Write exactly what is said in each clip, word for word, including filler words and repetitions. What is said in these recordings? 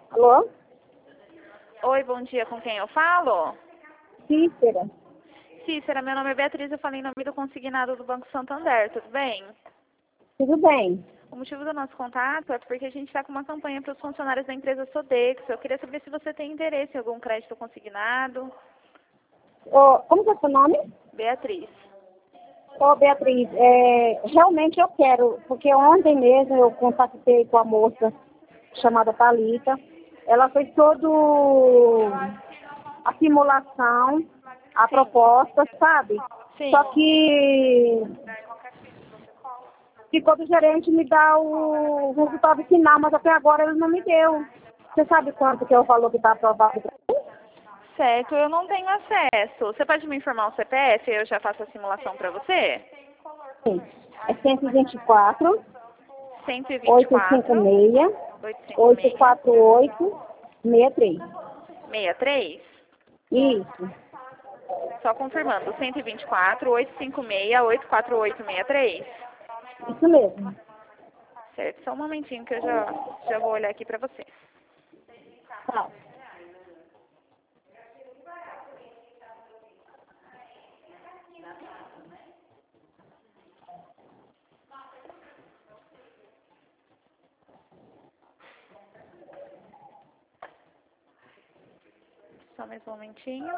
Alô? Oi, bom dia, com quem eu falo? Cícera. Cícera, meu nome é Beatriz, eu falei em nome do consignado do Banco Santander, tudo bem? Tudo bem. O motivo do nosso contato é porque a gente está com uma campanha para os funcionários da empresa Sodexo. Eu queria saber se você tem interesse em algum crédito consignado. Ô, como que é seu nome? Beatriz. Ô, Beatriz, é, realmente eu quero, porque ontem mesmo eu contactei com a moça chamada Thalita. Ela fez todo a simulação, a Sim. proposta, sabe? Sim. Só que ficou do gerente me dar o resultado final, mas até agora ele não me deu. Você sabe quanto que é o valor que está aprovado para mim? Certo, eu não tenho acesso. Você pode me informar o C P F e eu já faço a simulação para você? Sim. É cento e vinte e quatro, cento e vinte e oitocentos e quatro, cinquenta e seis, oitocentos e cinquenta e seis, oitocentos e quarenta e oito, sessenta e três. sessenta e três. Isso, Só confirmando, cento e vinte e quatro, oitocentos e cinquenta e seis, oitocentos e quarenta e oito, sessenta e três. isso mesmo. Certo, só um momentinho que eu já, já vou olhar aqui para você. Tá. Só mais um momentinho.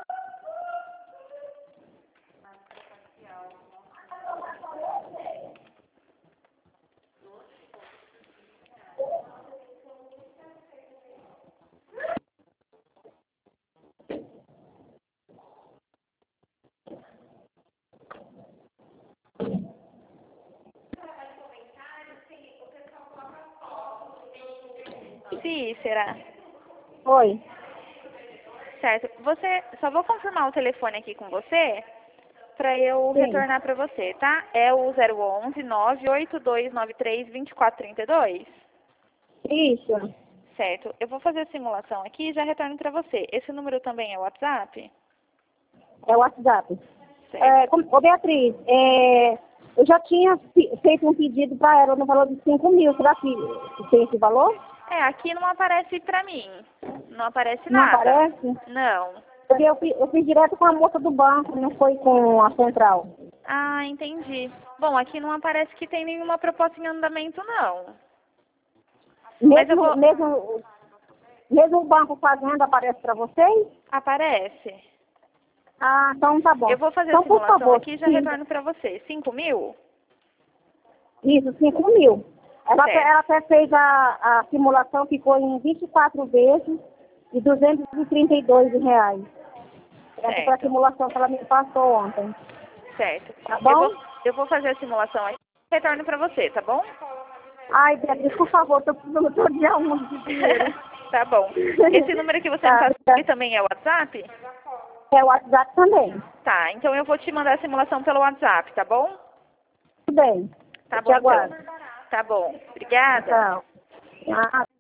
Cícera, Oi. certo. Você, só vou confirmar o telefone aqui com você para eu Sim. retornar para você, tá? É o zero onze, nove oito dois nove três, dois quatro três dois. Isso. Certo. Eu vou fazer a simulação aqui e já retorno para você. Esse número também é o WhatsApp? É o WhatsApp. Certo. É, como, ô Beatriz, é, eu já tinha fi- feito um pedido para ela no valor de cinco mil. Será que tem esse valor? É, aqui não aparece pra mim. Não aparece Não nada. aparece? Não. Porque eu, fi- eu fiz direto com a moça do banco, não foi com a central. Ah, entendi. Bom, aqui não aparece que tem nenhuma proposta em andamento, não. Mas eu Mesmo, vou... mesmo, mesmo o banco fazendo aparece para vocês? Aparece. Ah, então tá bom. Eu vou fazer a Então, por simulação favor, aqui e já sim, retorno pra você. Cinco mil? isso, cinco mil. Ela, até- Certo. ela até fez a, a simulação, ficou em vinte e quatro vezes e duzentos e trinta e dois reais. Essa foi a Certo. simulação que ela me passou ontem. Certo. Tá Eu bom? vou, eu vou fazer a simulação aqui e retorno pra você, tá bom? Ai, Beatriz, por favor, estou precisando todo dia um de dinheiro. Tá bom. Esse número que você me Tá, passou aqui obrigada. também é o WhatsApp? É o WhatsApp também. Tá, então eu vou te mandar a simulação pelo WhatsApp, tá bom? Tudo bem. Tá Eu te bom, então. aguardo. Tá bom. Obrigada. Tchau. Ah,